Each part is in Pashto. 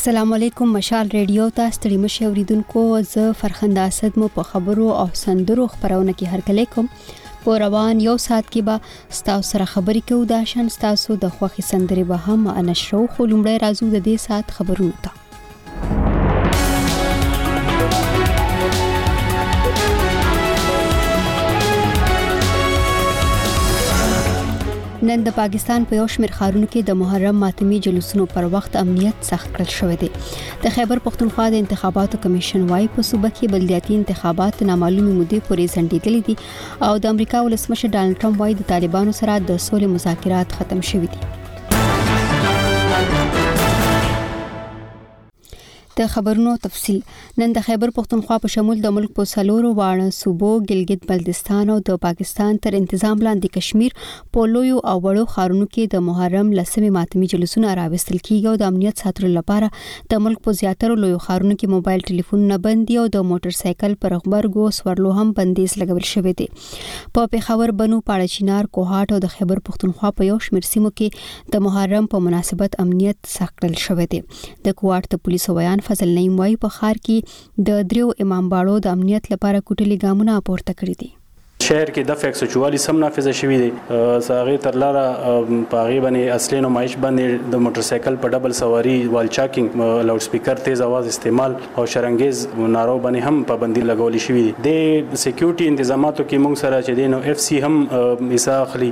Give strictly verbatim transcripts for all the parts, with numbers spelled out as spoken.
السلام علیکم مشال ریډیو ته ستړي مشه اوریدونکو، زه فرخنده اسد مو په خبرو او سندرو خبرونه کې هرکلی کوم. په روان یو ساعت کې به ستاسو سره خبرې کوو. دا شان ستاسو د خوښي سندرې به هم نشرو، خو لومړی راځو د دې ساعت خبرونو ته. نن د پاکستان په یو شمېر ښارونو کې د محرم ماتمي جلوسونو پر وخت امنیت سخت کړل شوی دی. د خیبر پختونخوا د انتخاباتو کمیشن وايي په صوبه کې بلدیاتي انتخابات نامعلومه مودې پورې ځنډېدلي دي او د امریکا ولسمشر ډانلډ ټرمپ وايي د طالبانو سره د سولې مذاکرات ختم شوي دي. د خبرونو تفصیل. نن د خیبر پختونخوا په شمول د ملک په سلورو واړه صوبو ګلګت بلتستان او د پاکستان تر انتظام لاندې کشمیر په لویو او وړو ښارونو کې د محرم لسمې ماتمي جلوسونه راوستل کیږي او د امنیت ساتلو لپاره د ملک په زیاترو لویو ښارونو کې موبایل ټلیفونونه بند دي او د موټر سایکل پر غبرګو سورلو هم بندیز لګول شوی دی. په پېښور، بنو، پاړچینار، کوهاټ او د خیبر پختونخوا په یو شمېر سیمو کې د محرم په مناسبت امنیت سخت کړل شوی دی. د کوهاټ د پولیسو بیان فضل نعیم وايي په ښار کې د دریو امام باړو د امنیت لپاره کوټلي ګامونه پورته کړی دي. شهر کې د ایک سو چوالیس سم نافذ شوی دی. ساغه تر لاره پاغي باندې اصلي نمایش باندې د موټر سایکل په ډبل سواری، وال چاکینګ، لاوډ سپیکر، تیز आवाज استعمال او شرنګیز نارو باندې هم پابندي لګول شوی دی. د سکیورټي تنظیماتو کې موږ سره چې دینو اف سی هم حصہ اخلي.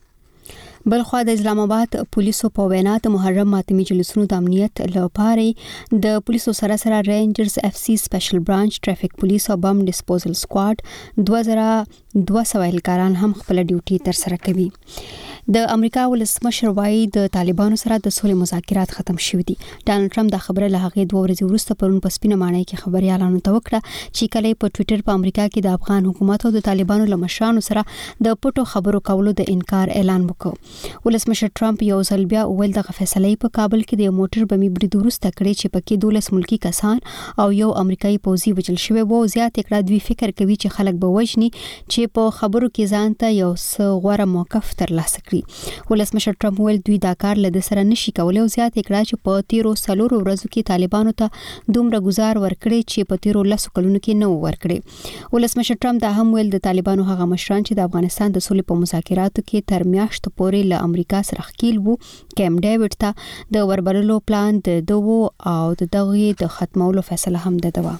بلخوا د اسلام آباد پولیسو په وینا د محرم ماتمي جلوسونو د امنیت لپاره د پولیسو سره سره رینجرز اف سی سپیشل برانچ، ټریفیک پولیس او بم ډیسپوزل سکواډ دوه زره دوه سوه اهلکاران هم خپل ډیوټي تر سره کوي. د امریکا ولسمشر وايي د طالبانو سره د سولې مذاکرات ختم شوي دي. ډانلډ ټرمپ دا خبره له هغې دوه ورځې وروسته پرون په سپینه ماڼۍ کې خبريالانو ته وکړه چې کله په ټوئیټر په امریکا کې د افغان حکومت او د طالبانو له مشرانو سره د پټو خبرو کولو د انکار اعلان وکړ. ولسمشر ټرمپ یو ځل بیا ویل دغه فیصله په کابل کې د موټر بمي برید وروسته کړې چې پکې دولس ملکی کسان او یو امریکایي پوځي وژل شوی وو. زیات کړه دوی فکر کوي چې خلک به وژني چې په خبرو کې ځان ته یو څه غوړه موقف ترلاسه کړي. ولسمشر ټرمپ ویل دوی دا کار له سره نشي کولای او زیات کړه چې په تیرو سلورو ورځو کې طالبانو ته دومره گزار ورکړي چې په تیرو لسو کلونو کې نه ورکړي. ولسمشر ټرمپ دا هم ویل د طالبانو هغه مشران چې د افغانستان د سولې په مذاکراتو کې تر میاشتو پورې له امریکا سره ښکیل وو، کیم ډیوډ ته د وربرلو پلان د دوو او د دغه د ختمولو فیصله هم ده.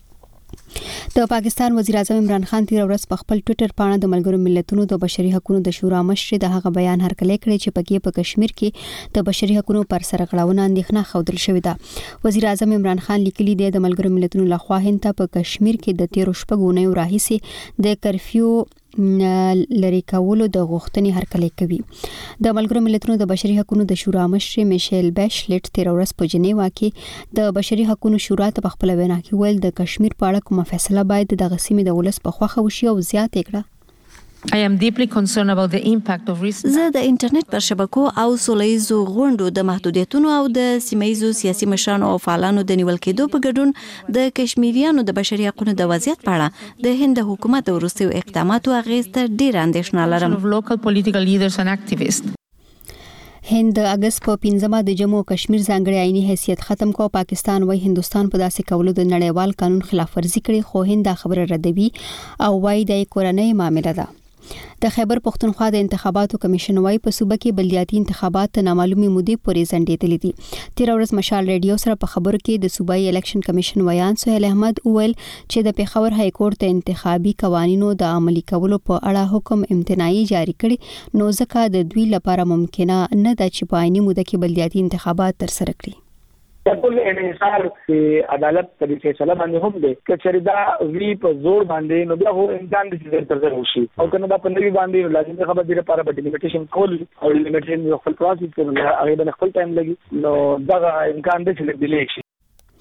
د پاکستان وزیر اعظم عمران خان تیر ورځ په خپل ټوئیټر باندې د ملګرو ملتونو د بشري حقوقو د شورا مشر د هغه بیان هرکلی کړی چې پکې په کشمیر کې د بشري حقوقو پر سرغړونه اندېښنه ښودل شوې ده. وزیر اعظم عمران خان لیکلي دی د ملګرو ملتونو لخوا هند ته په کشمیر کې د تیرو شپږو اونیو راهیسې د کرفیو لری کولو د غوښتنې هرکلی کوي. د ملګرو ملتونو د بشري حقوقو د شورا مشر میشل بیشلټ تیر ورځ په جنیوا کې د بشري حقوقو شورا ته په خپل وینا کې ویل د کشمیر په اړه کومه فیصله باید د غسیمې د ولس په خوخه وشي او زیات کړه. I am deeply concerned about the impact of recent زه د انټرنیټ پر شبکو او سولهیزو غونډو د محدودیتونو او د سیمهیزو سیاسي مشرانو او فعالانو د نیول کېدو په ګډون د کشمیریانو د بشري حقوقو د وضعیت په اړه د هند حکومت د وروستیو اقداماتو اغېز ته ډېره اندېښنه لرم. local political leaders and activists. هند د اگست په پنځمه د جموں او کشمیر ځانګړي آئینی حیثیت ختم کو. پاکستان وايي هندستان په داسې کولو د نړیوال قانون خلاف ورزي کړي، خو هند دا خبره ردوي او وايي د کورنۍ معاملې ده. د خیبر پختونخوا د انتخاباتو کمیشن وايي په صوبه کې بلدیاتي انتخابات نامعلومه مودې پورې ځنډېدلي دي. تیر ورځ مشال ریډیو سره په خبرو کې د صوبایي الیکشن کمیشن ویان سهیل احمد ویل چې د پیښور های کورټ ته انتخابي قوانینو د عملي کولو په اړه حکم امتناعي جاری کړي، نو ځکه د دوی لپاره ممکنه نه ده چې په عیني موده کې بلدیاتي انتخابات ترسره کړي. ټول انحصار چې عدالت په فیصله باندې هم دی چې چریدا وی په زور باندې نو بیا هو امکان دي چې ترسره وشي او کنه دا په نوی باندې لازم خبر دی لپاره به لیمیټیشن کول او لیمیټیشن یو خپل پروسس کوي هغه به خپل ټایم لګي نو دا امکان دی چې ډیلی شي.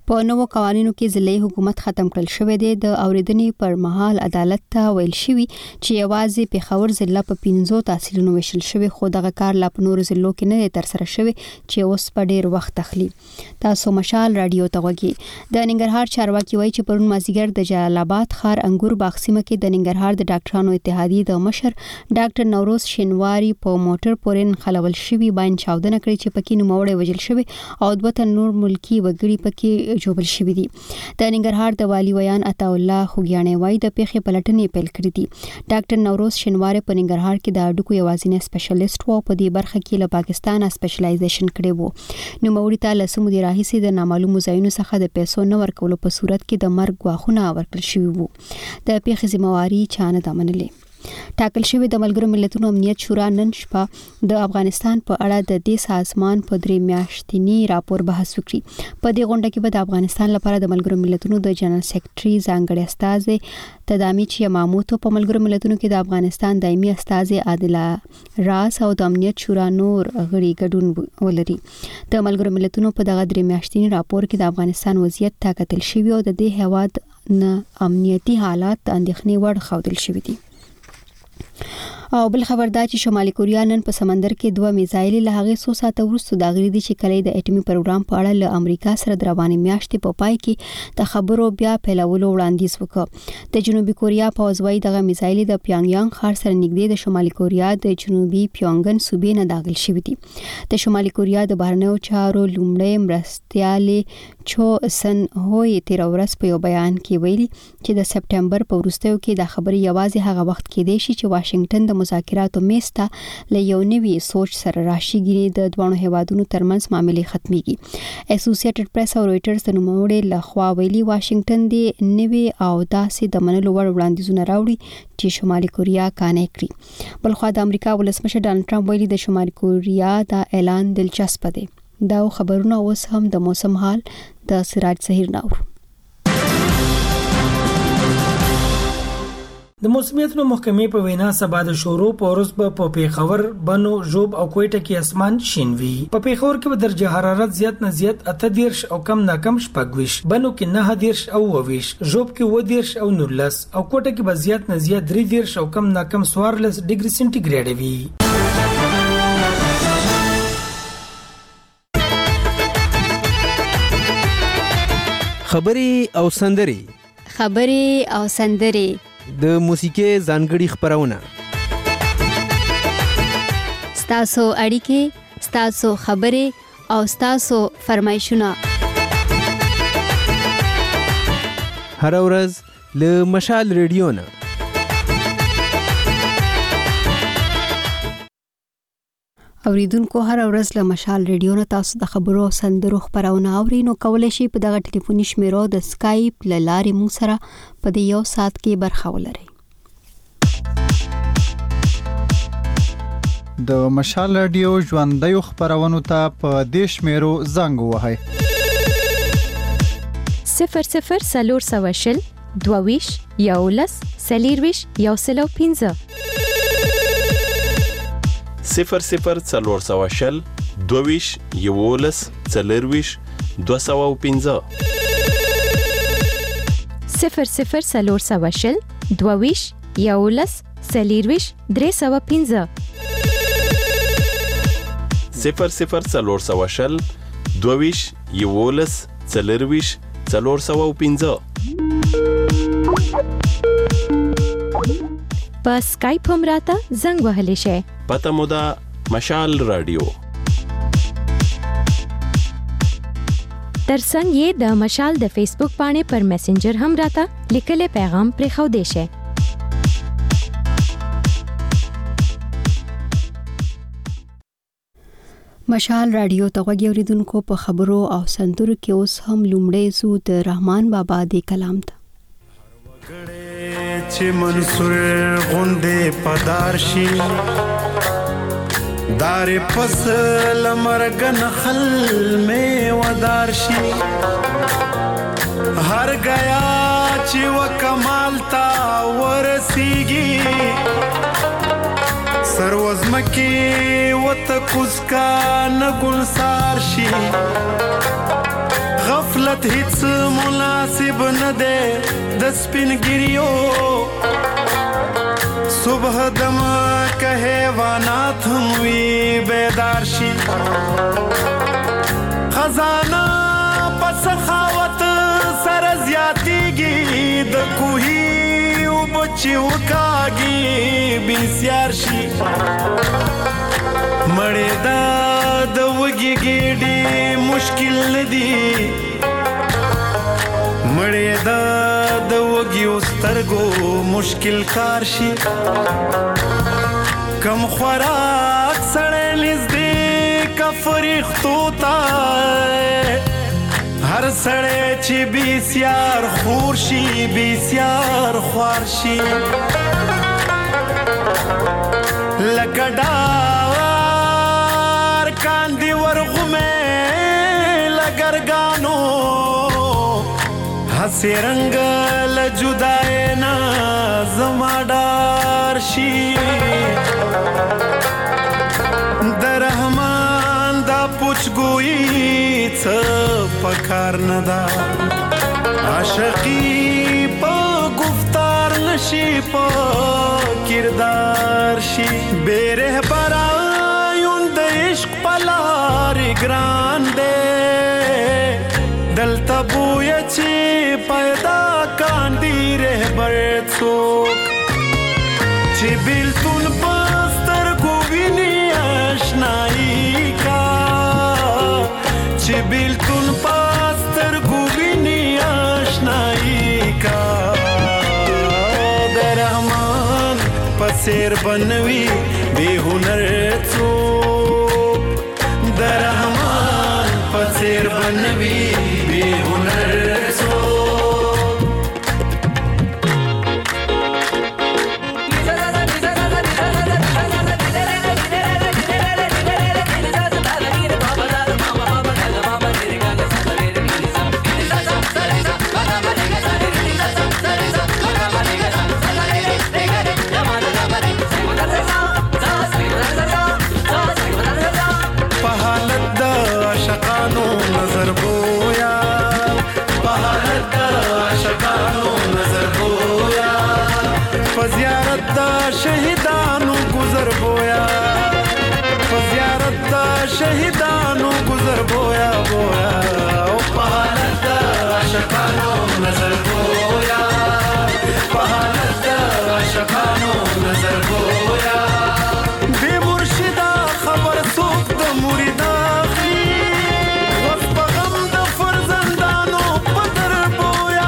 په نوو قوانینو کې ضلعي حکومت ختم کړل شوی دی. د اوریدنې پر مهال عدالت ته ویل شوی چې یوازې پیښور ضلع په پنځو تحصیلونو ویشل شوی، خو دغه کار لا په نورو ضلعو کې نه تر سره شوی چې اوس په ډیر وخت اخلي. تاسو مشال رادیو ته وګورئ. د ننګرهار چارواکي وایي چې پرون مازیګر د جلال آباد ښار انګور باغ سیمه کې د ننګرهار د ډاکټرانو اتحادیې د مشر ډاکټر نوروز شینواری په موټر پورې خلول شوی باندې چاودنه کړې چې پکې نوموړی وژل شوی او دوه تن نور ملکی وګړي پکې جوړل شوی دي. د ننګرهار د والی ویان عطا الله خوګیانې وایي د پیښې پلټنې پیل کړې دي. ډاکټر نوروز شینواری په ننګرهار کې د اډوکو یوازینی سپیشلیسټ وو، په دې برخه کې له پاکستان سپیشلایزیشن کړی وو. نو موري ته لسمو دی راهیسي د نامعلومو ځایونو څخه د پیسو نه ورکولو په صورت کې د مرګ غواخونه ورکړل شوی وو. د پیښې ذمہواری چا نه منلې. ټاکل شوی د ملګرو ملتونو امنیت شورا نن شپه د افغانستان په اړه د دې سازمان په درې میاشتنی راپور بحث وکړي. په دې غونډه کې به د افغانستان لپاره د ملګرو ملتونو د جنرال سیکریټري ځانګړي استازي تدامیچ یماموتو، په ملګرو ملتونو کې د افغانستان دایمي استازي عادله راس او د امنیت شورا نور غړي ګډون ولري. د ملګرو ملتونو په دغه درې میاشتنی راپور کې د افغانستان وضعیت تا کتل شوی او د دې هواد نه امنیتي حالات اندېښنې وړ ښودل شوی دي. او بل خبردار چې شمالي کوریا نن په سمندر کې دوه میزایل له هغه څو ساعت وروسته د غریدي چې کلی د اټومي پروګرام په اړه له امریکا سره د رواني میاشتې په پای کې د خبرو بیا پیلولو وړاندیز وکړ. د جنوبي کوریا پوځوي دغه میزایل د پیانګیانګ ښار سره نږدې د شمالي کوریا د جنوبي پیونګن صوبې نه داخل شوی دي. د شمالي کوریا د بهرنیو چارو لومړی مرستیالي چو سن هوی تیر ورځ په یو بیان کې ویلي چې د سپټمبر په وروستیو کې د خبرې یوازې هغه وخت کې دی چې واشنگټن د مذاکراتو میسته له یو نوي سوچ سره راشيږي، د دوه هیوادونو ترمنځ معاملې ختميږي. اسوسییټډ پریس او رويټرز د نوموړي لخوا ویلي واشنگټن دی نوي او داسې د منلو وړ وړاندیزونه راوړي چې شمالي کوریا کانې کړی. بلخوا د امریکا ولسمشر ډانلډ ټرمپ ویلي د شمالي کوریا دا اعلان دلچسپ دی. دا خبرونه اوس هم د موسم حال د سراج ظهیر نور. د موسمیاتو محکمې په وینا سبا د شورو په ورځ په پیښور، بنو، ژوب او کوټه کې اسمان شین وي. په پیښور کې به درجه حرارت زیات نه زیات اته دیرش او کم نه کم شپږویش، بنو کې نه دیرش او اوویش، ژوب کې و دیرش او نولس او کوټه کې به زیات نه زیات درې دیرش او کم نه کم څوارلس ډیګري سنټیګریډ وي. خبري او سندري خبري او سندري د موسیقي ځانګړي خبرونه ستاسو اړیکې، ستاسو خبرې او ستاسو فرمایشونه هر ورځ له مشال ریډیو نه. اوریدونکو هر ورځ له مشال ریډیو نه تاسو د خبرو او سندرو خبرونه اورئ، نو کولای شئ په دغه ټلیفوني شمیرو د اسکایپ له لارې موږ سره په دې یو ساعت کې برخه ولرئ. د مشال رادیو ژوندۍ خبرونو ته په دې شمیرو زنګ ووهئ: صفر صفر څلور سوه شل دوه ویش یولس څلېرویش یو سل او پنځه صفر صفر څلور سوه شل دوه ویش یولس څلېرویش دوه سوه او پنځه صفر صفر څلور سوه شل دوه ویش یولس څلېرویش درې سوه پنځه صفر صفر څلور سوه شل دوه ویش یولس څلېرویش څلور سوه او پنځه. په سکایپ هم راته زنګ وهلی شئ. پته مو ده مشال رادیو. ترڅنګ یې د مشال د فیسبوک باندې پر میسنجر هم راته لیکلي پیغام پرېښودی شئ. مشال رادیو ته غوږ اوریدونکو، په خبرو او سندرو کې اوس هم لومړی زو د رحمان بابا د کلام ته. چې منصور غوندې پدار شي دار پس لمرګن خل میں ودار شي هر گیا چې وکمال تا ورسیږي سروزمکی وت کوزکا نګل سار شي غفلت وخت هیڅ مناسب نه دی د سپینګریو صبح دم که حیوانات هم وی بیدار شي خزانه په سخاوت سره زیاتیږي د کوهي اوبه چې وکاږي بسیار شي مړېدا د وږي ګېډې مشکل نه دي مړېدا د وږیو سترګو مشکل کار شي کم خوراک سړی نږدې که فرښتو ته هر سړی چې بسیار خور شي بسیار خوار شي لکه ډار کاندي ورغومې لګرګانو هسې رنګ له جدای نه زما ډار شي د رحمان دا پوچګویي څه پکار نه ده عاشقي په گفتار نشي په کردار شي بے رهبرایون د عشق په لارې ګران دی دلته بویه چې پیدا کاندي رهبر څوک چې بیلتون په سترګو ویني اشنایي کا چې بیلتون په سترګو ویني اشنایي کا د رحمان په څېر بنوي بې هنر څوک د رحمان په څېر بنوي بې هنر څوک شهیدانو گذر بویا فزیارت دا شهیدانو گذر بویا بویا او پهالت دا عاشقانو نظر بویا پهالت دا عاشقانو نظر بویا بے مرشدا خبر څوک د مرید اخلي وخت په غم د فرزندانو پدر بویا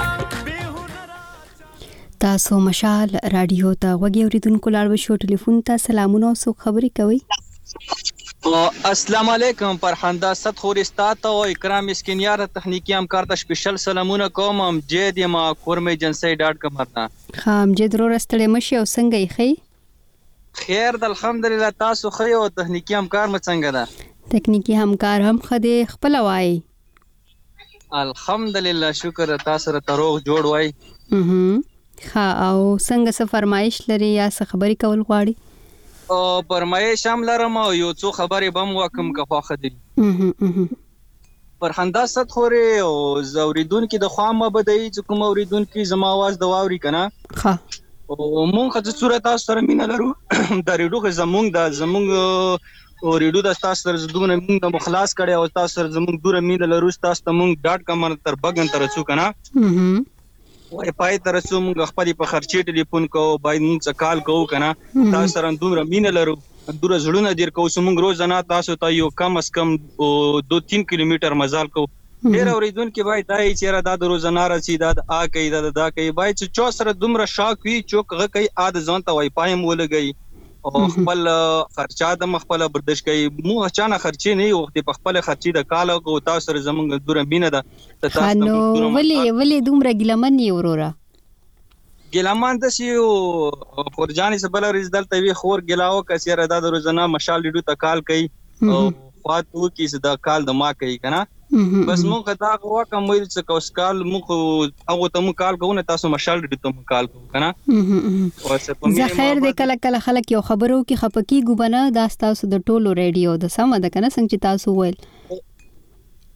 تاسو مشال رادیو ته وګورئ اوریدونکو لاړ شو ټلیفون ته سلامونه او سو خبري کوي السلام علیکم فرحاندا ست خورستا ته او اکرام اسکینیار تخنیکی همکار ته سپیشل سلامونه کوم ام جې د ما کورم ایجنسی ډاټ کام ته خام جې درو رستلې مشي او څنګه یې خې خیر د الحمدلله تاسو خې او تخنیکی همکار م څنګه ده تخنیکی همکار هم خدي خپل وای الحمدلله شکر تاسو سره تروغ جوړ وای ها او څنګه څه فرمایش لري یا څه خبري کول غواړي او فرمایش هم لرم او یو څو خبرې بم وکم که خو خدي فرحاندا ست خوري او زوریدون کې د خامه بدای چې کوم اوریدون کې زما आवाज د واوري کنه ها او مونږ د صورت تاسو سره مين لرو د ریډو زمونږ د زمونږ او ریډو د تاسو سره زدونه مونږ د مخلاص کړي او تاسو سره زمونږ دوره مين لرو تاسو ته مونږ ډاټ کام تر بغن تر څو کنه وای پای تر څو مونږ خپل په خرچې ټلیفون کو باید مونږ څه کال کوو کنه تاسو سره دومره مين لرو دوره زړونه دیر کو سمونږ روزانه تاسو ته یو کم اس کم دو تین کیلومتر مزال کو ډیر اوریدون کې باید دای چې را د روزانه راځي دا آ کوي دا دا کوي باید چې چو سره دومره شاک وی چوک غ کوي عاد ځان ته وای پایم ولګي او خپل خرچا د مخبل برداشت کوي مو اچانه خرچي نه وخت په خپل خرچي د کال او تاسو سره زمونږ دوره مینه ده تاسو نو ولې ولې دومره ګلمن نه ورورا ګلمان د سیو خورجاني سبل رزدل ته وی خور ګلاو کسيره د روزانه مشال ډیډو ته کال کوي او فاتو کې صدا کال د ما کوي کنه بس مو کدا غوا کوم چې کوس کال مو هغه ته مو کال کوونه تاسو مشال ډیډو ته مو کال کو کنه زه خیر دې کله کله خلک یو خبرو کې خپکی ګوبنه دا تاسو د ټولو ریډیو د سم د کنه څنګه چې تاسو ویل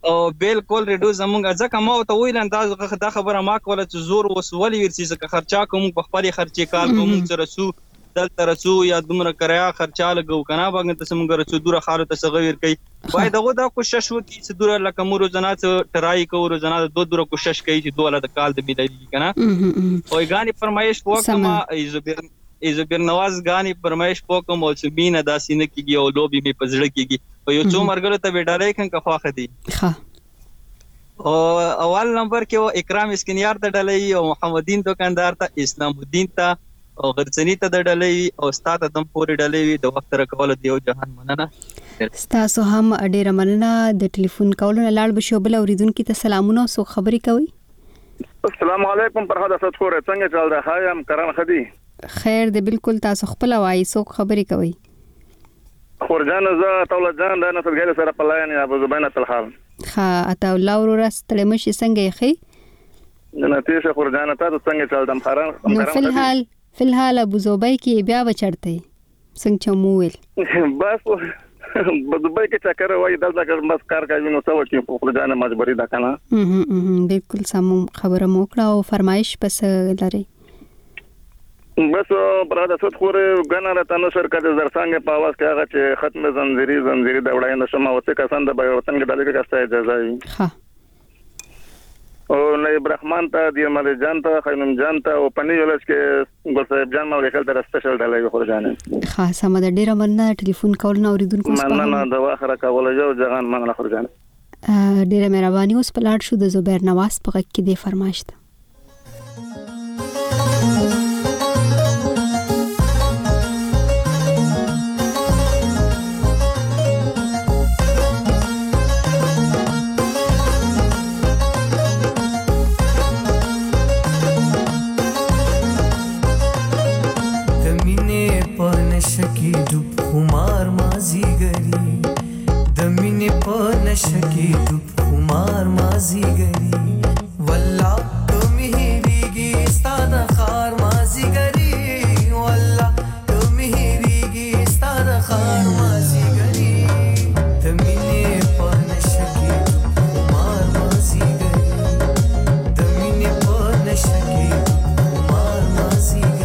او بالکل ریډیو زمونږ ځکه ما ته ویل انداز دا خبره ما کوله چې زور وسولي ورسي ځکه خرچا کوم په خپل خرچې کار کوم سره سو دلته رسو یا دومره کریا خرچا لګو کنه باندې ته څنګه رسو دوره خاله ته صغیر کوي وای دغه دا کوشش وکي چې دوره لکه مو روزانه ټرای کو روزانه دوه دوره کوشش کوي چې دوله د کال د ملي کنه وای غاني فرمایش وکما ایزبر ایزبر نواز غاني فرمایش وکم او چې مين داسینه کیږي او لوبي می پزړه کیږي او یو څو مرګله ته وډارای کن کفا خدي ها او اول نمبر کې اکرام اسکنیار ته ډلې او محمدین دکاندار ته اسلام الدین ته او غرڅنی ته د ډلې او استاد دم پورې ډلې د وخت راکول دیو جهان مننه تاسو هم ډېر مننه د ټلیفون کولو لاړ بشو بل اوریدونکو ته سلامونه او خبري کوي السلام علیکم فرهاد اسد خور څنګه چل رہا ہے ام کرم خدي خیر دی بالکل تاسو خپل وایي سو خبري کوي خورجان ز توله جان د نصر غیر سره پلاین ابو زبینه الحال ها اته الله ورو راستل مشي څنګه یخي نه تیشه خورجان ته څنګه چل دم خران نو فل حال فلحال ابو زوبای کې بیا بچړته څنګه چموول بس ابو زوبای کې چکر وای دلته کار بس کار کوي نو څو کې خورجان مجبوری ده کنه هم بالکل سم خبره موکړه او فرمایش پس لري بس برادر صد خور غنا را تنو شرکت زرسانګ په आवाज کې هغه چې ختم زنجیری زنجیری د وړاندې شمه وته کسان د وطن کې ډالې کې کاسته اجازه وي ها او نایب رحمان ته د مل جان ته خینم جان ته او پنی ولس کې ګل صاحب جان مو لیکل در سپیشل ډالې خورجانه خاصه مده ډیره مننه ټلیفون کول نو اوریدونکو څخه مننه د واخره کول یو ځغان مننه خورجانه ډیره مهرباني اوس پلاټ شو د زبیر نواز په کې د فرمایش ته شکی دوب خمار مازی گری دمینه پا نشکی دوب خمار مازی گری والله کمی هیریگی استاد خار مازی گری والله کمی هیریگی استاد خار مازی گری دمینه پا نشکی دوب خمار مازی گری دمینه پا نشکی دوب خمار مازی گری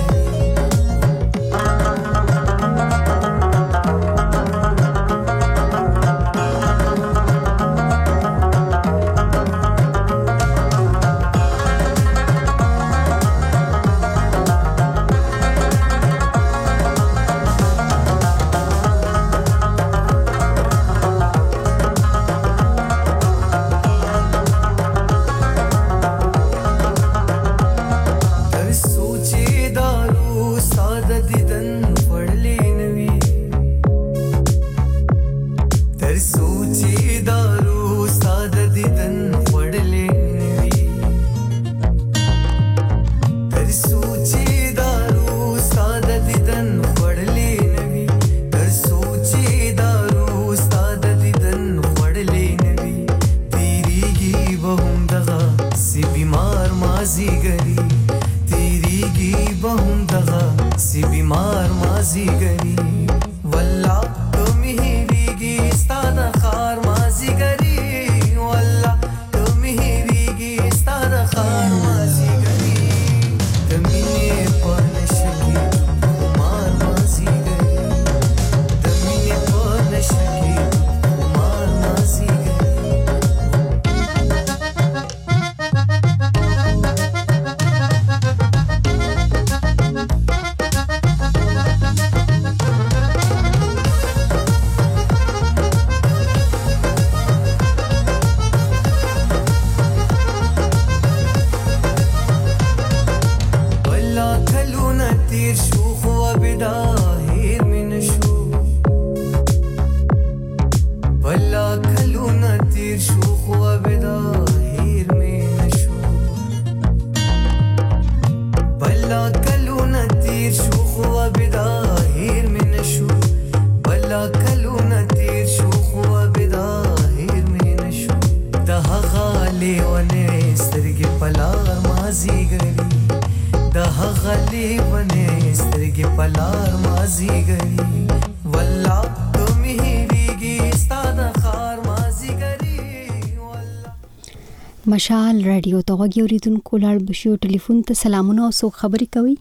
مشال رادیو ته غوږی اوریدونکو لاړ بشو ټلیفون ته سلامونه او سو خبري کوي.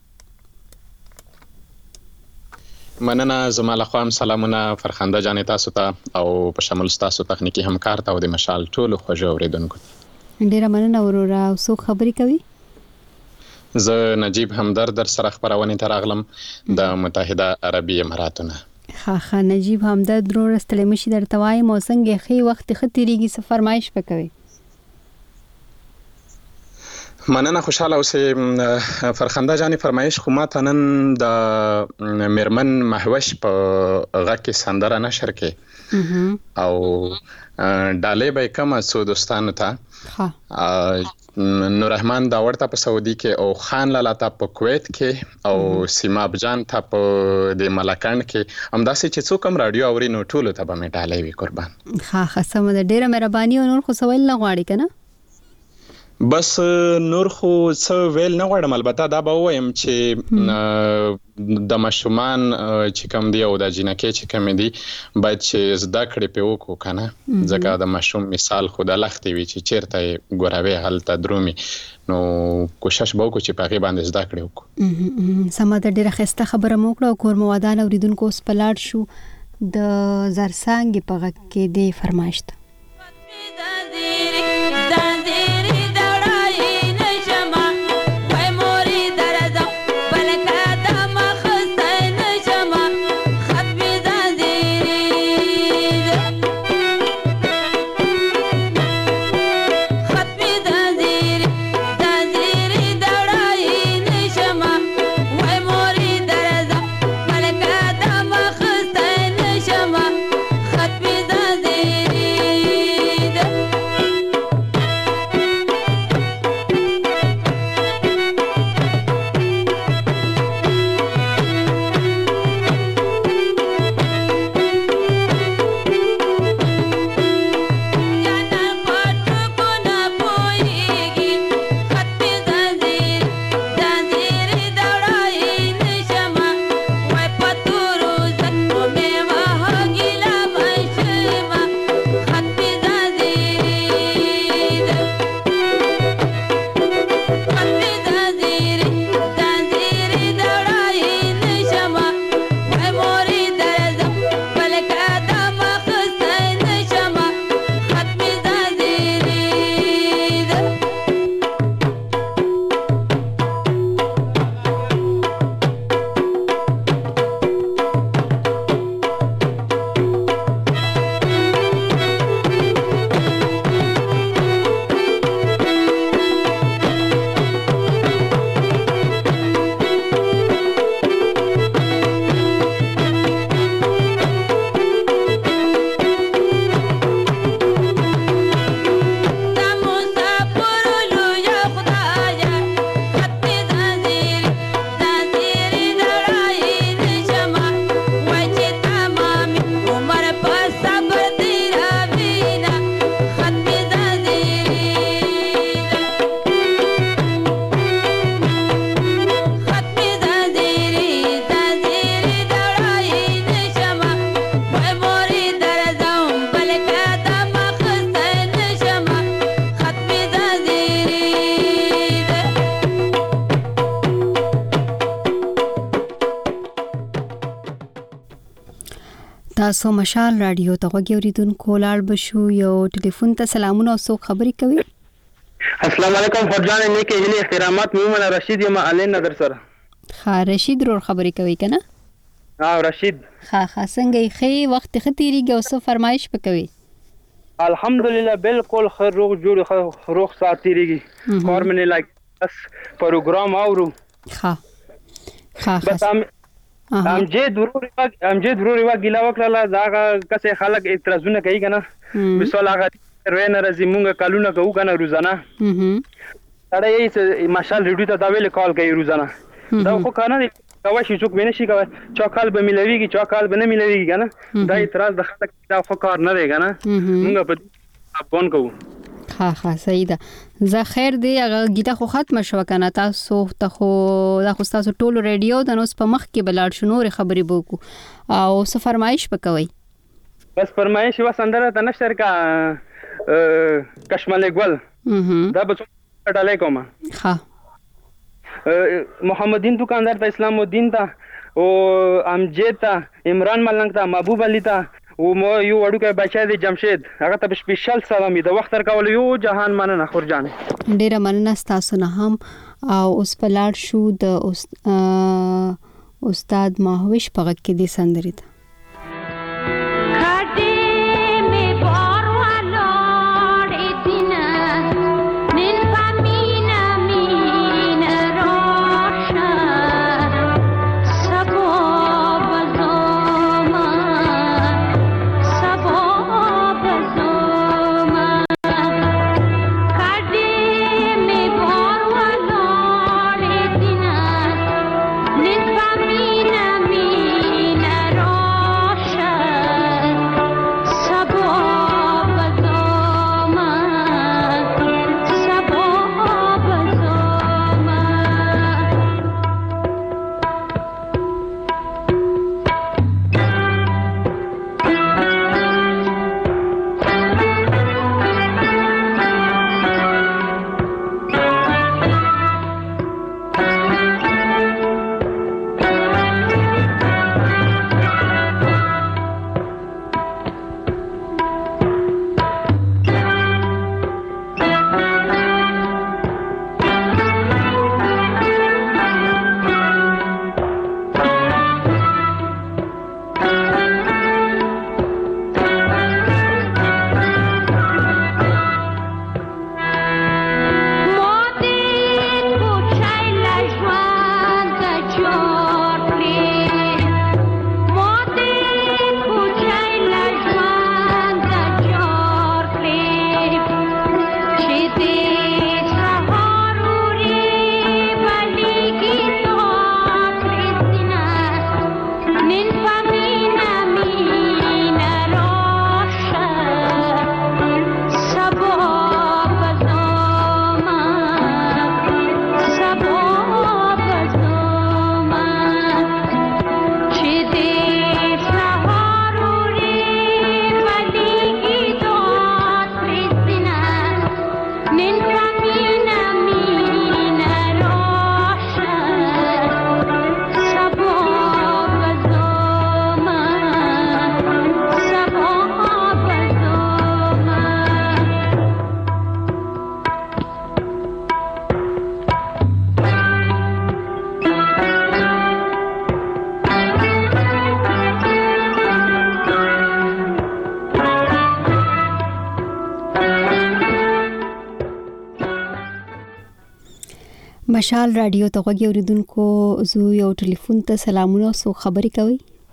مننه زما له خوا سلامونه فرخنده جان تاسو ته او په شمول تاسو تخنیکی همکار ته او د مشال ټولو خوږ اوریدونکو. ډیره مننه ورور او سو خبري کوي. زه نجیب همدرد در سره خبرونه تراغلم د متحده عربی اماراتونه. ها ها نجیب همدرد ورور استلم شي درته وای مو څنګه خي وخت خطرېږي څه فرمایش وکوي. مننه خوشاله اوسې فرخنده جاني فرمایش خو ما تنن د مرمن محوش په غږ کې سندره نشر کې او ډالې به کوم سو دوستانو ته نور رحمان دا ورته په سعودي کې او خان لالا ته په کویت کې او سیماب جان ته په د ملکان کې همداسې چې څوک هم رادیو اوري نو ټولو ته به مې ډالې وي قربان. ها ها سم ده ډیره مهرباني او نور خو سوال نه غواړي کنه. بس نور خو څه ویل نه غواړم البته دا به وایم چې د ماشومان چې کوم دی او د جنکې چې کوم دی باید چې زده کړې په وکړو کنه ځکه د ماشوم مثال خو د لختې وي چې چیرته ګوراوي هلته درومي نو کوشش به وکړو چې په هغې باندې زده کړې وکړو. سمه ده ډېره ښایسته خبره مو وکړه او کور مو ودان اورېدونکو اوس په لاړ شو د زرڅانګې په غږ کې دی فرمایش ته. تاسو مشال رادیو ته غوږی اوریدونکو لاړ بشو یو ټلیفون ته سلامونه او څوک خبري کوي. السلام علیکم فرجان نیکه هلي احترامات مومن رشید یم علین نظر سره. ها رشید رو خبري کوي کنه. ها رشید. ها ها څنګه خې وخت ختیریږي او څه فرمایش وکوي. الحمدلله بالکل خیر روغ جوړ روغ ساتيږي. کار منه لایک بس پروګرام اورو. ها ها بس ام امجد ضروري امجد ضروري وګیلا وکړه دا کسه خلک اعتراضونه کوي کنه مثال هغه رینه رزي مونږه کالونه کوو کنه روزانه سره یې ماشال ریډیو ته دا ویل کال کوي روزانه دا خو کنه دا شي څوک ویني شي کوي چې کال به ملويږي چې کال به نه ملويږي کنه دا اعتراض د خلک دا خو کار نه دی کنه مونږه په افغان کوو. ها ها صحیح ده. زه خیر دی هغه گیتا خو ختم شو کنه تاسو ته خو دا خو تاسو ټولو ریډیو د نوس په مخ کې بلاړ شو نور خبري بوکو او څه فرمایش وکوي. بس فرمایش و سندره ته نشر کا کشمل ګل دا به ډالای کوم ها محمدین دکاندار ته اسلام الدین ته او امجد ته عمران ملنګ ته محبوب علي ته او مو یو وړوکی بچی دی جمشید هغه ته سپیشل سلام دی وخت تر کول یو جهان مننه خورجان ډیره مننه تاسو نه هم او اوس په لاړ شو د استاد ماهوش په کې دي سندري ته مشال رادیو ته غوږی اوریدونکو زو یو ټلیفون ته سلامونه سو خبري کوي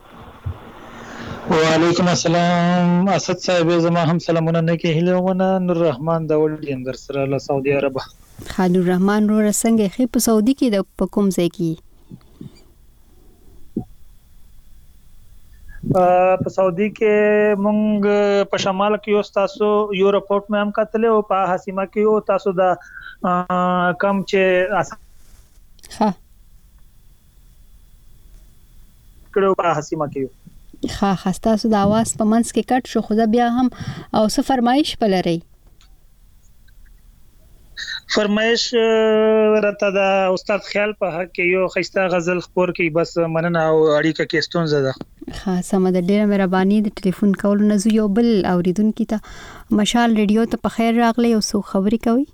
وعلیکم السلام اسد صاحب زما هم سلامونه نه کې هلونه نور رحمان دا ولډین در سره له سعودي عرب خالد الرحمن رو څنګه خې په سعودي کې د کوم ځای کې په سعودي کې مونږ په شمال کې یو تاسو یو رپورټ مې هم کتل او په حسیمه کې یو تاسو دا کم چې ها کړو په حسیمه کې ها خسته سو د आवाज په منځ کې کټ شو خو بیا هم او څه فرمایش پلري فرمایش راته دا استاد خیال په حق کې یو خسته غزل خبر کې بس مننه او اړیکه کې ستونزه ده ها سم د ډیره مهرباني د ټلیفون کول نه زو یو بل اوریدونکو ته مشال ریډیو ته په خیر راغلی او سو خبري کوي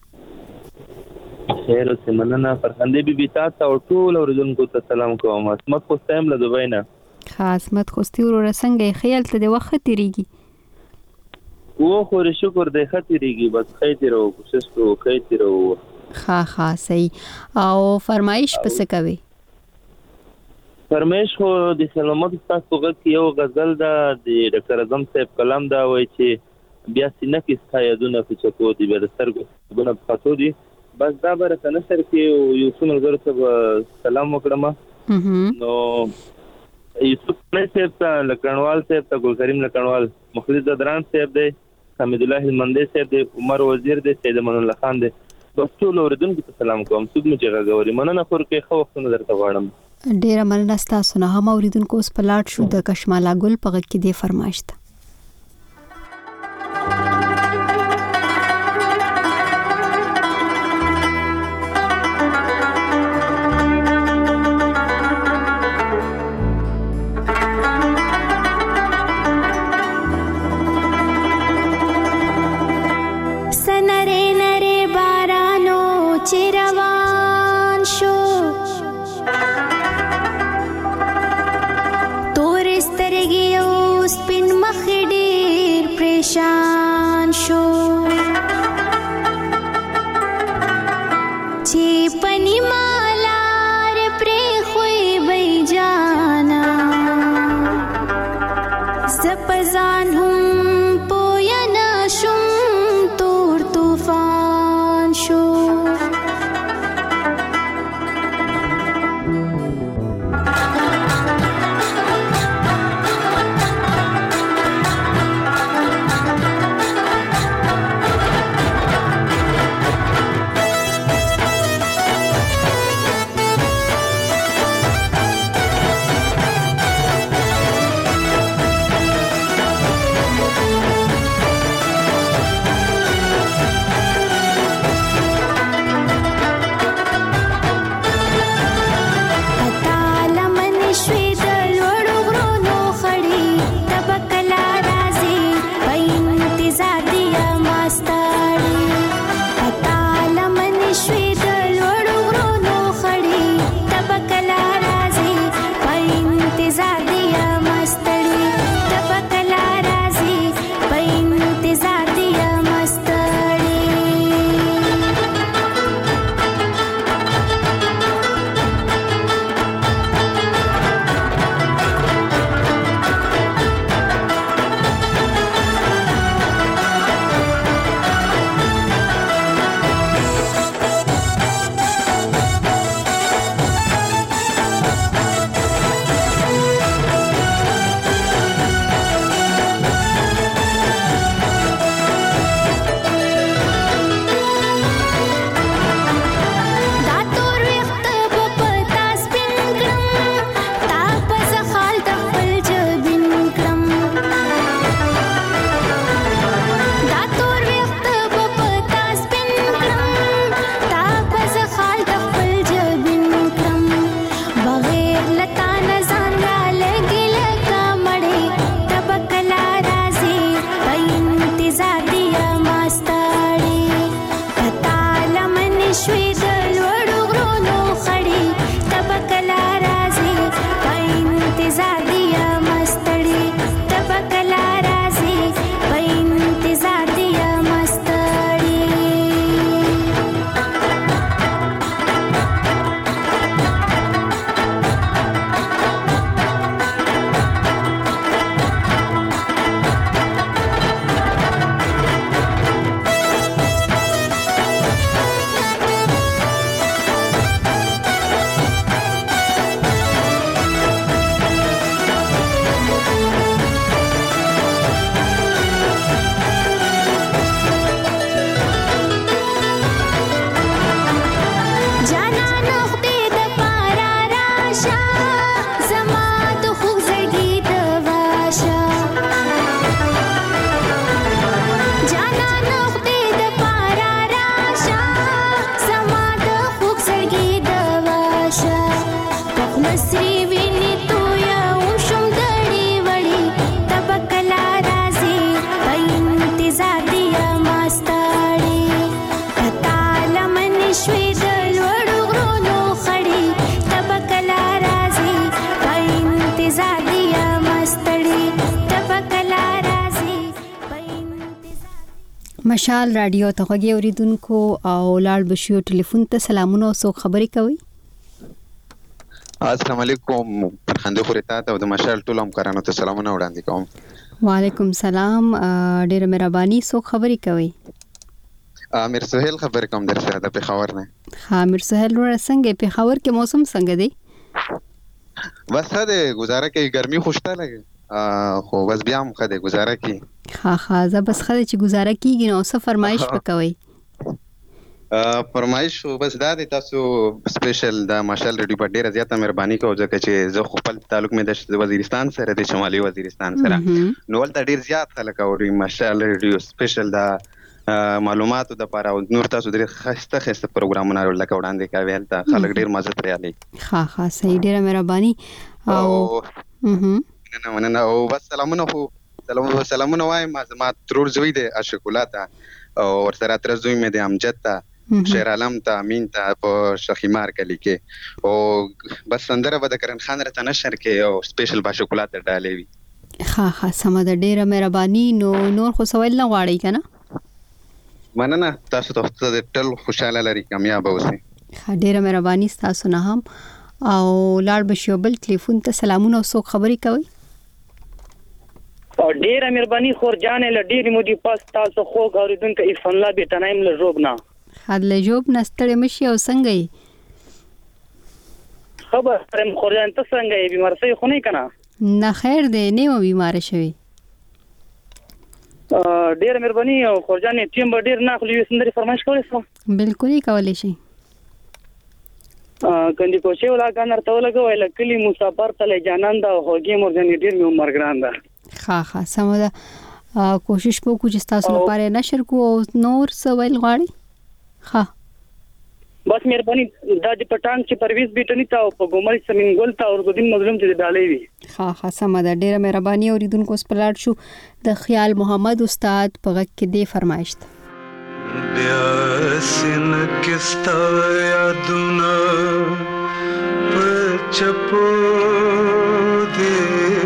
خیر اوسه مننه فرخنده بي بي تاسو او ټول اوریدونکو ته سلام کوم اسمت خو ستایم له دوبای نه خاصمت خوستي ور څنګه خیال ته د وخت تیریږي و خو شکر دې خاطرېږي بس خیر او کوشش کوو خیر او ها ها صحیح او فرمایش پس کوي فرمایش خو د سلامت تاسو غوښتي یو غزل دا د ډاکټر اعظم صاحب کلام دا وایي چې بیا سینه کې ستایدونه په چکو دی به سترګو ګونه پاتو دي بس دا بر کنه سر کې یو څومره غره ته سلام وکړم نو یوسف صاحب ته لکنوال صاحب ته ګل کریم لکنوال مخلص دران صاحب دی حمید الله المندي صاحب دی عمر وزیر دی سید امان الله خان دی بس ټول اوریدونکو ته سلام کوم څوک مې جګړه مننه خور کې خو وخت نه درته غواړم ډیره مننه تاسو نه هم اوریدونکو اوس په لاړ شو د کشمالا ګل په غږ کې دی فرمایشت پریشان شو چې پنی مالار پرې خوې وای جانا زپزان هم پویا نشم تور طوفان شو مشال رادیو ته غوږی اوریدونکو او لاړ بشیو ټلیفون ته سلامونه او سو خبرې کوي. السلام علیکم فرخنده خورتا ته د مشال ټول همکارانو ته سلامونه وړاندې کوم. وعلیکم سلام ډیره مهرباني سو خبرې کوي. امیر سہیل خبر کوم درسره د پیښور نه. ها امیر سہیل ور څنګه پیښور کې موسم څنګه دی؟ بس ده گزاره کوي ګرمي خوشته لګي خو بس بیا هم خده گزاره کوي. ها ها زه بس خده چې گزاره کیږي نو څه فرمایش وکوي؟ فرمایش بس دا د تاسو سپیشل د ماشال ریډیو په ډیره زیاته مهرباني کوم ځکه چې زه خپل تعلق مې د وزیرستان سره د شمالي وزیرستان سره نو ولته ډیر زیات خلک اوري ماشال ریډیو سپیشل دا معلوماتو د لپاره او نور تاسو ډیر خسته خسته پروګرامونه لکه وړاندې کوي هلته خلک ډیر مزه ترې علي. ها ها صحیح ډیره مهرباني او نه نه او بس سلامونه خو سلامونه سلامونه وایم ما ترور زوی د اشکولاته او ورسره تر زوی مې د امجد ته شیر عالم ته امین ته په شخیمار کلی کې او بس سندره به د کرن خان رته نشر کې او سپیشل با شکولاته ډالې وي. ها ها سم د ډیره مهرباني. نو نور خو سوال نه غواړي کنه؟ مننه تاسو ته د ټل خوشاله لري کامیاب اوسئ. ها ډیره مهرباني تاسو نه هم او لاړ بشو بل ټلیفون ته سلامونه او څوک خبري کوي؟ او ډیره مهرباني خور جان له ډیره مودي پاس تاسو خو غوړیدونکو عرفان الله به تنایم له جوبنا حل جوب نستړې مشي او څنګه یې خبر ترم خور جان ته څنګه یې بیمار سي خو نه کنه؟ نه خیر دی نه مو بیمار شوی. ډیره مهرباني او خور جان ټیم به ډیر نه خو یو سندري فرمایش کولی سو؟ بالکل یې کولی شي. کندي کوچه ولا غنر ته لګوي لکلی مسافر تل جانان دا هوګي مرګن ډیر مې عمر ګران ده. ها ها سمه ده. کوشش وکړو چې تاسو لپاره نشر کو او نور سوال غواړي. ها بس مهرباني دا د پټان چې پرويز بیٹنی تا او په ګومل سمینګول تا او ګدین مظلوم چې ډالې وي. ها ها سمه ده. ډیره مهرباني اوریدونکو سپلاړ شو د خیال محمد استاد په غږ کې دی فرمایش ده. بیا سن کستا یادونه په چپو دې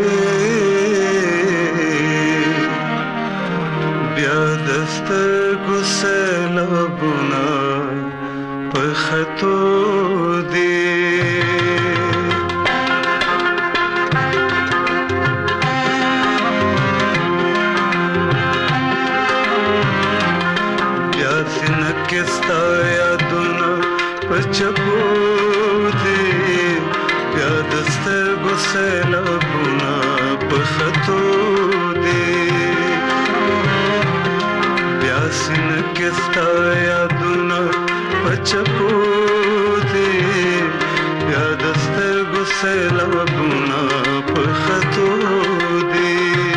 بیا دستر ګسلابونه په خطو دې کستا یادونه پچپو دې بیا دستر ګسلابونه په خطو دې بیا سن کستا یادونه پچپو دې بیا دستر ګسلابونه په خطو دې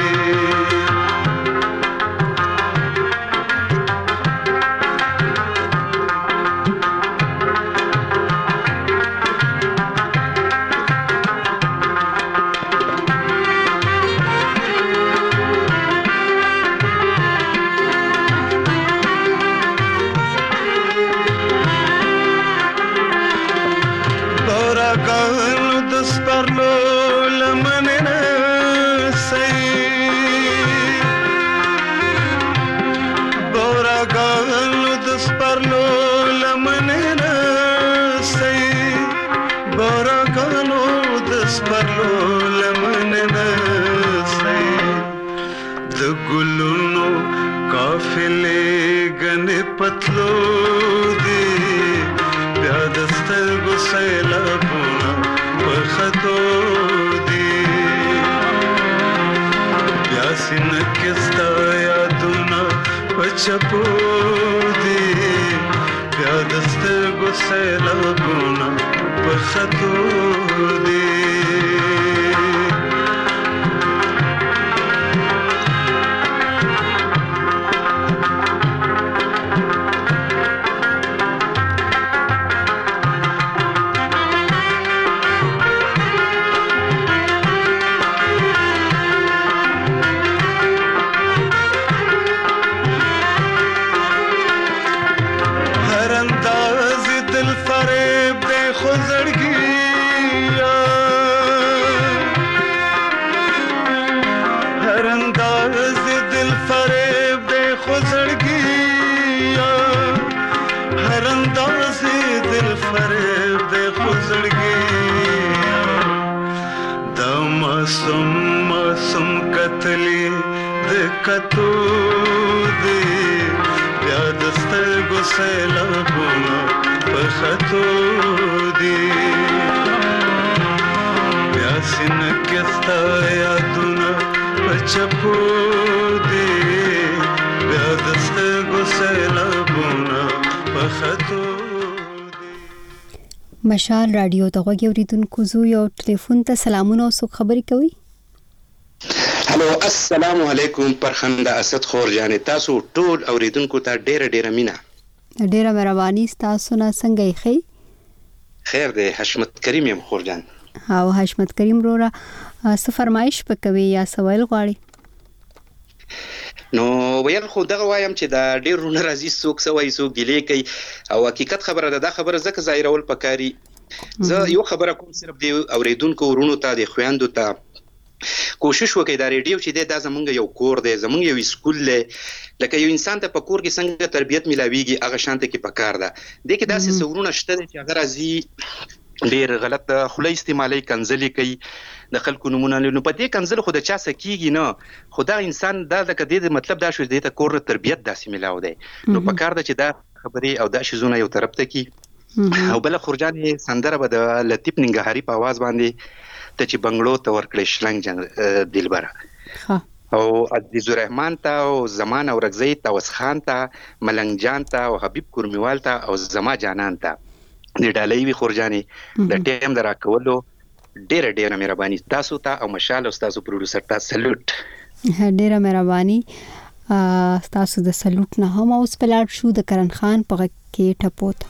پتلو دی بیا دستر ګسلابونه په خطو دی بیا سین کستا یادونه په چپو دی بیا دستر ګسلابونه په خطو دی کتو دی بیا دستر ګسلابونه په خطو دی بیا سین کستا یادونه په چپو دی بیا دستر ګسلابونه په خطو. مشال رادیو ته غوږی اوریدونکو زو یو ټلیفون ته سلامونه او څوک خبري کوي؟ هلو السلام علیکم پرخنده اسد خور جان تاسو ټول اوریدونکو ته ډیره ډیره مینا. ډیره مهرباني تاسو نه څنګه یې خې؟ خیر دی حشمت کریم یم خور جان. او حشمت کریم رورا څه فرمایش پکوي یا سوال غواړي؟ نو ویل خو دغه وایم چې دا ډیر رونه راځي څوک سوي څوک ګلې کوي او حقیقت خبره ده. دا خبره ځکه ظاهرول پکاري. زه یو خبره کوم صرف دی اوریدونکو ورونو ته د خويندو ته کوشش وکړئ دا ریډیو چې دی دا زمونږ یو کور دی، زمونږ یو سکول دی. لکه یو انسان ته په کور کې څنګه تربیت میلاویږي هغه شانته کې پکار ده. دې کې داسې څورونه شته چې هغه راځي ډېر غلط خوله استعمالي، کنځلې کوي د خلکو نمونه. نو په دې کنځل خو د چا څه کېږي نه، خو دا انسان دا لکه دې مطلب دا شو دې ته کور تربیت داسې میلاو دی. نو پکار ده چې دا خبرې او دا شیزونه یو طرف ته کی. او بل خورجانې سندره به د لطیف ننګرهاري په आवाज باندې ته چې بنگلو ته ورکړې شلنګ جنگ دلبره او عزیز الرحمن ته او زمان او رغزی ته اوس خان ته ملنګ جان ته او حبیب کورمیوال ته او زما جانان ته د ډالۍ وی خورجانې د ټیم درا کولو ډېر ډېر مهرباني تاسو ته او مشال او تاسو پروډوسر ته سلوټ. ډېر مهرباني تاسو د سلوټ نه هم اوس پلاټ شو د کرن خان په کې ټپوت.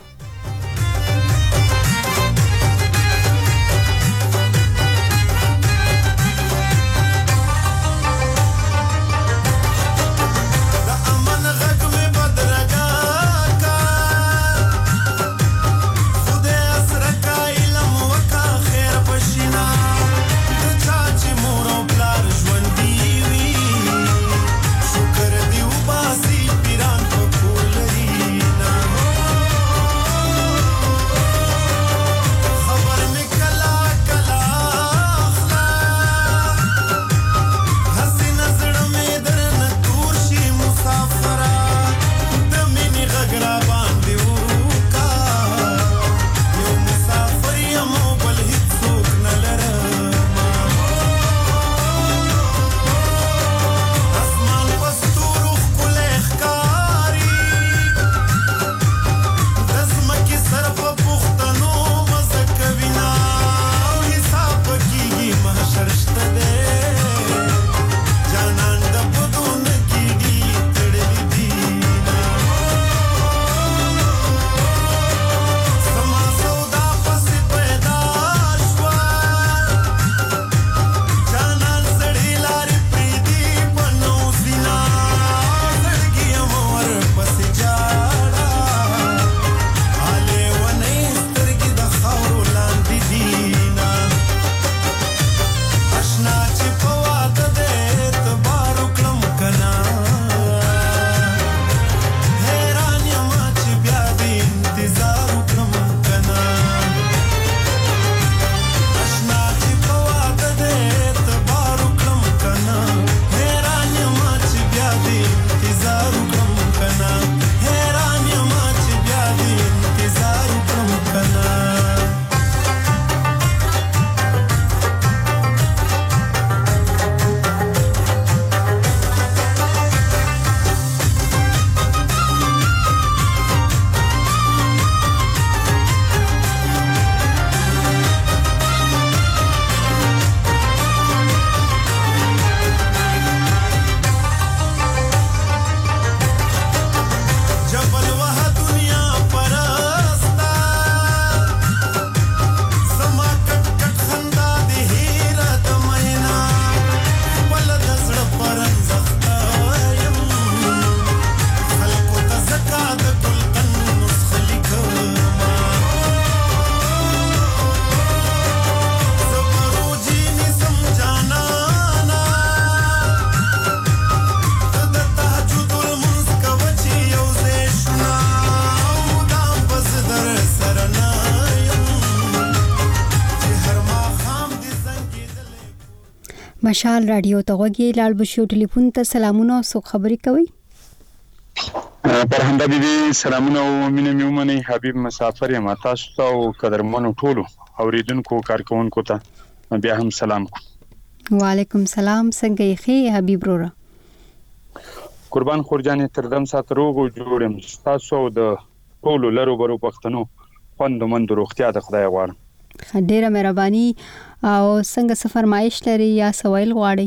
مشال رادیو ته وګي لال بشو ټلیفون ته سلامونه او سو خبري کوي. پرهنده بیبي سلامونه او مینه میومنه حبیب مسافر یم تاسو ته او قدرمنو ټولو اوریدونکو کارکونکو ته بیا هم سلام کوم. وعلیکم سلام څنګه یې خې حبیب رورا؟ قربان خورجان تردم ساتروغو جوړم تاسو د ټولو لرو برو پښتنو خوند مند روغتیا د خدای غواړم. ډیره مهرباني او څنګه څه فرمایش لري یا سوال غواړي؟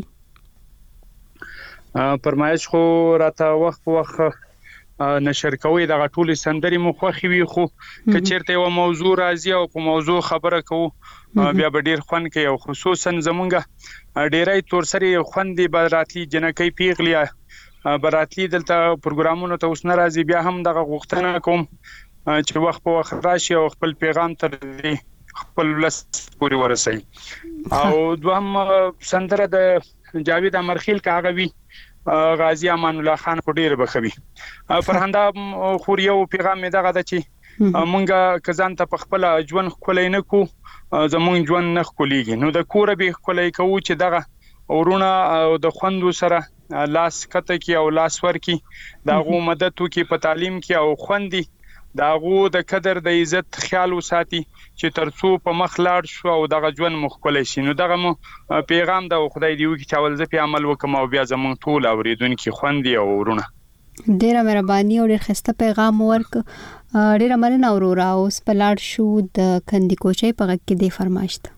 فرمایش خو راته وخت وخت نشر کوي د غټولې سندري مخوخي وي خو کچیرته یو موضوع راځي او په موضوع خبره کوو بیا به ډیر خوند کوي او خصوصا زمونږه ډیرای تور سری خوندې براتلی جنکی پیغلیا براتلی دلته پروګرامونو ته اوس ناراضي بیا هم دغه غوښتنه کوم چې وخت په وخت راشي او خپل پیغام تر دې خپل ولس پورې ورسي. او دوهم سندره د جاوید امرخیل کاغوي غازی امان الله خان په ډیر بخوي. فرهنده خو یو پیغام می دغه د چې مونږه کزان ته په خپل ژوند خولای نه کو زمونږ ژوند نه خولېږي. نو د کور به خولای کوو چې دغه ورونه او د خوندو سره لاس کته کی او لاس ور کی دغه مدد وکي په تعلیم کې او خوندي دغه د قدر د عزت خیال وساتي چې ترڅو په مخ لاړ شو او دغه ژوند مخکولای شي. نو دغه پیغام د خدای دی وکي چې اول ځ په عمل وکم او بیا زمونږ ټول اوریدونکو خوندي او ورونه. ډیره مهرباني او ډیر خسته پیغام ورک. ډیره مننه اورورا. اوس په لاړ شو د کندي کوچي په غږ کې دی فرمایشت.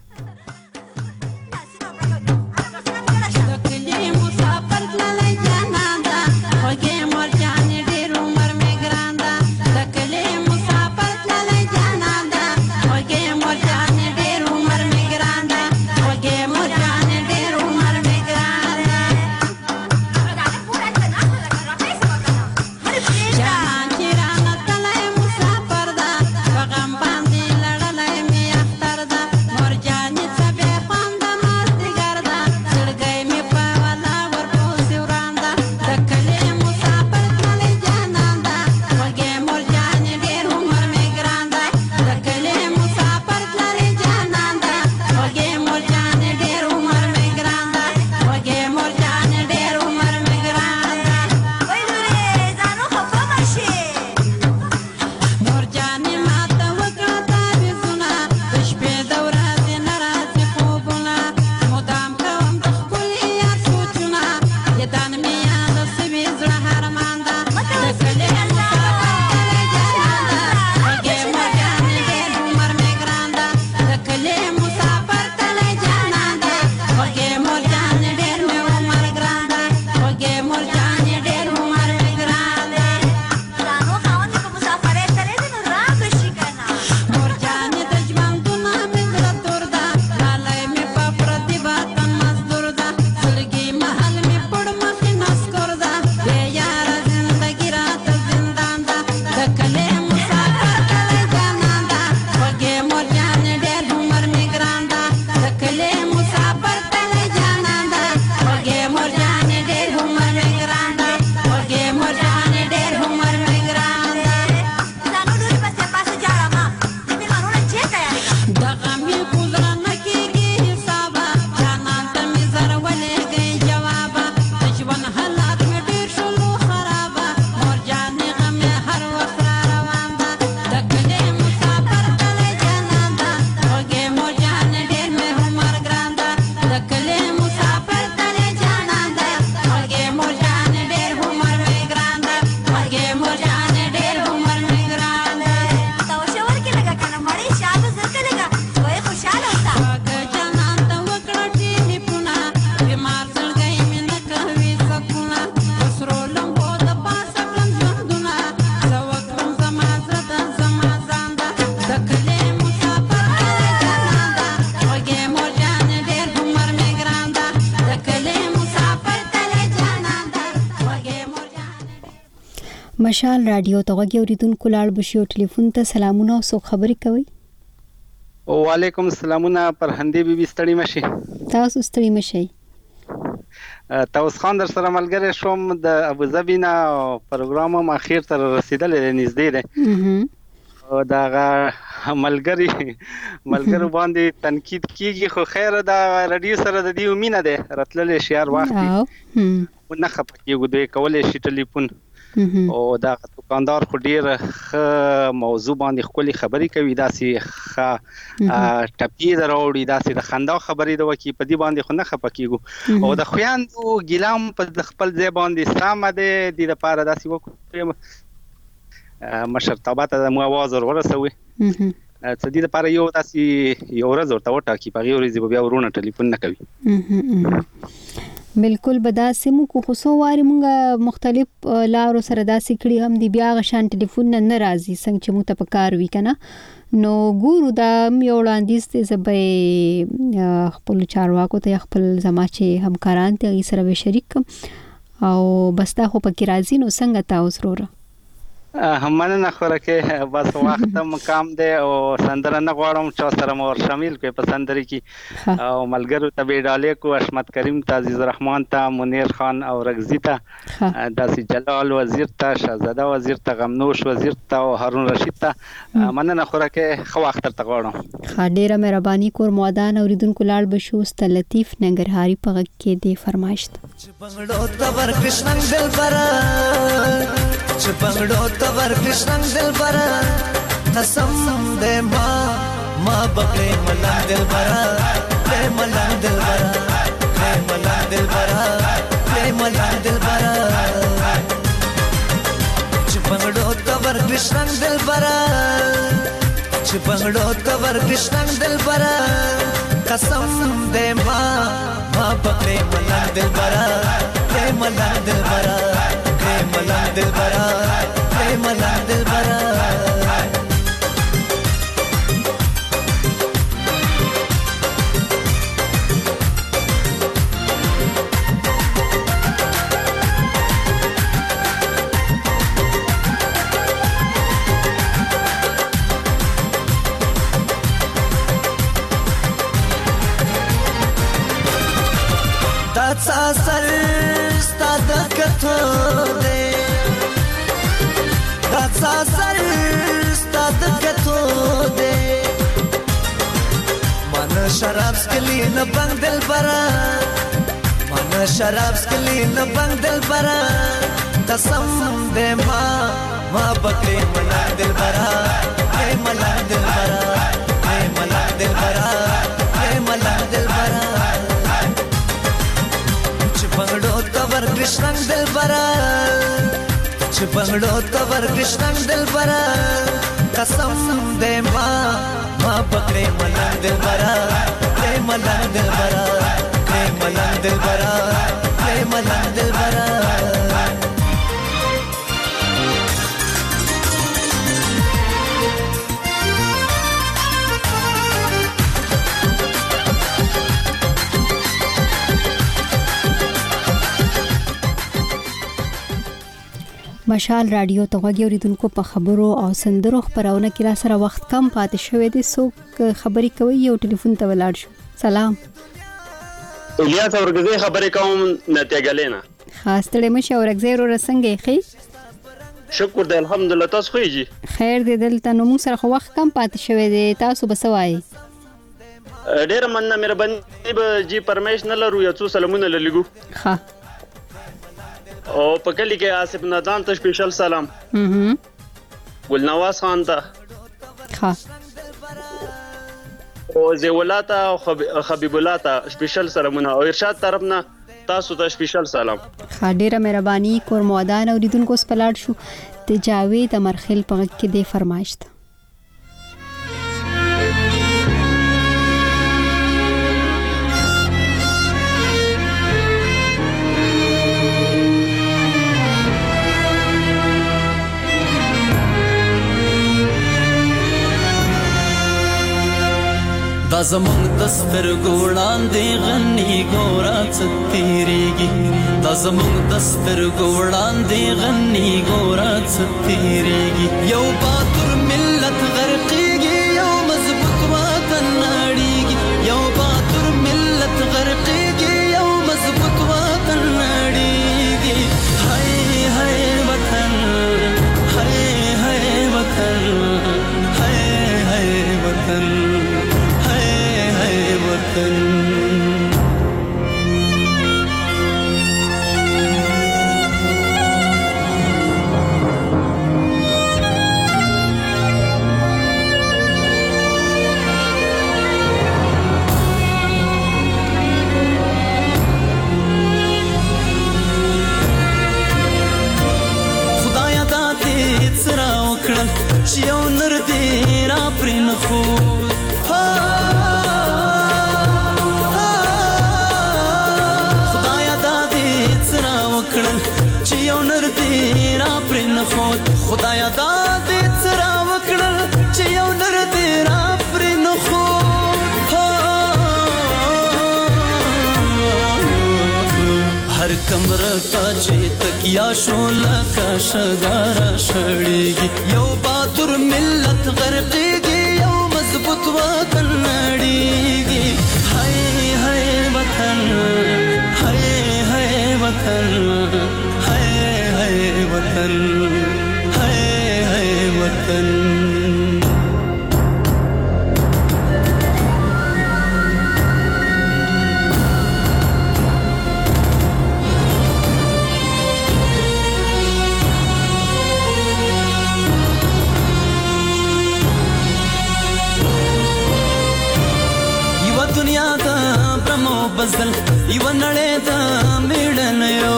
مشال رادیو ته غوږی اوریدونکو لاړ بشو ټلیفون ته سلامونه او سو خبري کوي. وعلیکم السلامونه پرهندې بیبي ستړي مشي. تاسو ستړي مشي. تاسو خان در سره ملګری شوم د ابوظبي نه پروګرام ما اخیر تر رسیدلې نږدې ده. او دا ملګری ملګرو باندې تنقید کیږي خو خیر دا رادیو سره د دې امینه ده راتللې شهر وخت نه خپکیږي دوی کولې شي ټلیفون او دا دکاندار خو ډیر ښه موضوع باندې خولي خبري کوي داسې ښه ټپی دروړي داسې د خندا خبري د وکی په دې باندې خو نه خپکیږي او د خویاندو ګیلام په خپل ځای باندې سم ده د لپاره داسې وکړي مشرتابه ته مو आवाज ورسوي څه دې لپاره یو داسې یو ورځ ورته وټاکي په غیر ورځ بیا ورونه ټلیفون نه کوي. بالکل بدا سیمو کو خصو واري مونږه مختلف لارو سره داسې کړي هم دی بیا غشان ټلیفون نه راځي څنګه چې مو ته پکار وی کنه نو ګورو دا یو وړاندیز ته زبې خپل چارواکو ته خپل زما چې همکاران ته سره به شریک او بس دا خو پکې راځي نو څنګه تاسو وروره مننه خوره کې بس وخت مقام دی او سندره نه غواړم چې سره مور شامل کړي په سندري کې او ملګرو ته بیډالې کو حشمت کریم ته عزیز رحمان ته منیر خان او رغزی ته داسې جلال وزیر ته شهزاده وزیر ته غمنوش وزیر ته او هارون رشید ته مننه خوره کې خو وخت ته غواړم. ډیره مهرباني کور مودان اوریدونکو لاړ بشو است لطیف ننګرهاري په غږ کې دی فرمایش چپنګړو تور کښنګ دل برا چپنګړو تور کښنګ دل برا قسم دې ما ما بکړې ملنګ دل برا دې ملنګ دل برا دې ملنګ دل برا دې ملنګ دل برا چپنګړو تور کښنګ دل برا چپنګړو تور کښنګ دل برا قسم دې ما ما بکړې ملنګ دل برا دې ملنګ دل برا دې ملنګ دل برا دې ملنګ دل برا سر ستاد کتو دے راتسا سر ستاد کتو دے من شراب سکلی نبنگ دل برا من شراب سکلی نبنگ دل برا قسم دے ما ما بکری ملنگ دل برا اے ملنگ دل برا اے ملنگ دل برا اے ملنگ دل برا چپنګړو تور کښنګ دل برا چپنګړو تور کښنګ دل برا قسم دې ما ما پکړې ملنګ دل برا دې ملنګ دل برا دې ملنګ دل برا دې ملنګ دل برا مشال رادیو ته غوږی اوریدونکو په خبرو او سندرو خبرونه کې را سره وخت کم پاتې شوی دی سو خبري کوي یو ټلیفون ته ولاړ شو. سلام الیاس اورګزی خبرې کوم نتیګلینا خاص تړې مشه اورګزی ورو رسنګې خې شکر دې الحمدلله تاسو خوږی خیر دې دلته نو موږ سره خو وخت کم پاتې شوی دی تاسو بسوای ډېر مننه مهرباني به جی پرمیش نه لرو یا څو سلامونه لګو ها او په کلی کې آصف نادان ته سپیشل سلام هم ګلنواز خان ته ها او زیولاتا او حبیب الله ته سپیشل سلامونه او ارشاد طرفنا تاسو ته سپیشل سلام ډیره مهرباني کور مودان اوریدونکو سپلاړ شو ته جاوید امرخیل په کې دی فرمایش ته دا زمونږ د سترګو وړاندې غني ګوره څه تېرېږي دا زمونږ د سترګو وړاندې غني ګوره څه تېرېږي یو باتور ملت غرقېږي یو مضبوط وطن نړېږي یو باتور ملت غرقېږي یو مضبوط وطن نړېږي هاي هاي وطن هاي هاي وطن هاي هاي وطن خدایا دا دې سره وکړل چې یو نر دې را پرې نه خو خدایا دا دې سره وکړل چې یو نر دې را پرې نه خو هر کمره تا چې تکیا شو لکه شګاره شړېږي یو باتور ملت غرقېږي یو مضبوط وطن نړېږي هاي هاي وطن هاي هاي وطن هاي هاي وطن هاي هاي وطن بزل یو نړۍ ته میړن یو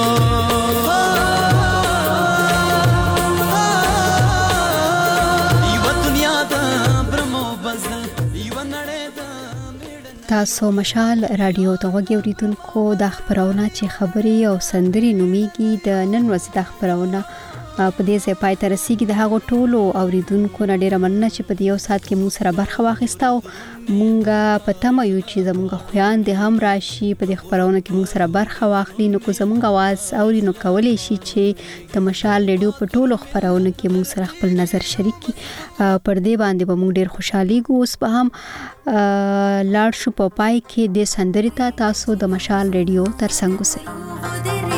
یو دنیا ته برمو بزل یو نړۍ ته تاسو مشال رادیو ته وګورئ اوریدونکو د خبرونه چې خبري او سندري نوميږي د نن ورځې د خبرونه په دې ځای پای ته رسیدي د هغو ټولو اوریدونکو نه ډیره مننه چې په دې یو ساعت کې موږ سره برخه واخیسته او مونږ په تمه یو چې زموږ خویندې هم راشي په دې خبرونه کې موږ سره برخه واخلي نو که زموږ اواز اوري نو کولی شي چې د مشال ریډیو په ټولو خبرونه کې موږ سره خپل نظر شریک کړي پر دې باندې به موږ ډیر خوشحاليږو اوس به هم لاړ شو په پای کې د سندري ته تاسو د مشال ریډیو ترڅنګ اوسئ